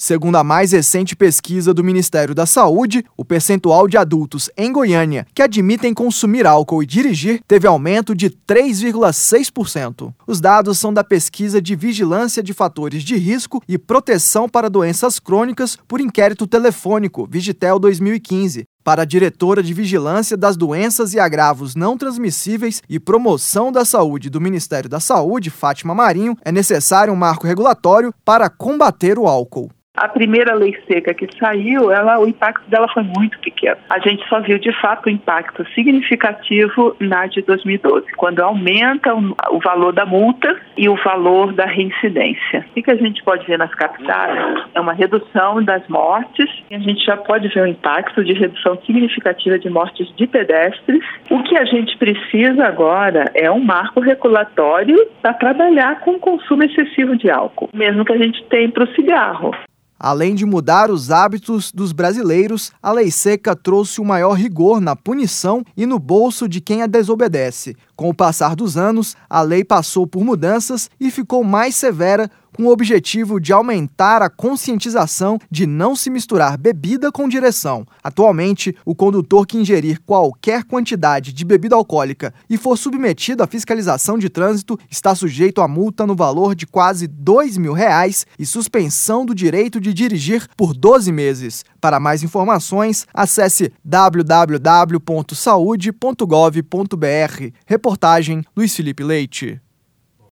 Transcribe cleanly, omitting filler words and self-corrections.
Segundo a mais recente pesquisa do Ministério da Saúde, o percentual de adultos em Goiânia que admitem consumir álcool e dirigir teve aumento de 3,6%. Os dados são da pesquisa de vigilância de fatores de risco e proteção para doenças crônicas por inquérito telefônico, Vigitel 2015. Para a diretora de Vigilância das Doenças e Agravos Não Transmissíveis e Promoção da Saúde do Ministério da Saúde, Fátima Marinho, é necessário um marco regulatório para combater o álcool. A primeira lei seca que saiu, o impacto dela foi muito pequeno. A gente só viu, de fato, o impacto significativo na de 2012, quando aumenta o valor da multa e o valor da reincidência. O que a gente pode ver nas capitais é uma redução das mortes, e a gente já pode ver o impacto de redução significativa de mortes de pedestres. O que a gente precisa agora é um marco regulatório para trabalhar com o consumo excessivo de álcool, mesmo que a gente tenha para o cigarro. Além de mudar os hábitos dos brasileiros, a lei seca trouxe um maior rigor na punição e no bolso de quem a desobedece. Com o passar dos anos, a lei passou por mudanças e ficou mais severa, com o objetivo de aumentar a conscientização de não se misturar bebida com direção. Atualmente, o condutor que ingerir qualquer quantidade de bebida alcoólica e for submetido à fiscalização de trânsito está sujeito a multa no valor de quase R$2.000 e suspensão do direito de dirigir por 12 meses. Para mais informações, acesse www.saude.gov.br. Reportagem Luiz Felipe Leite.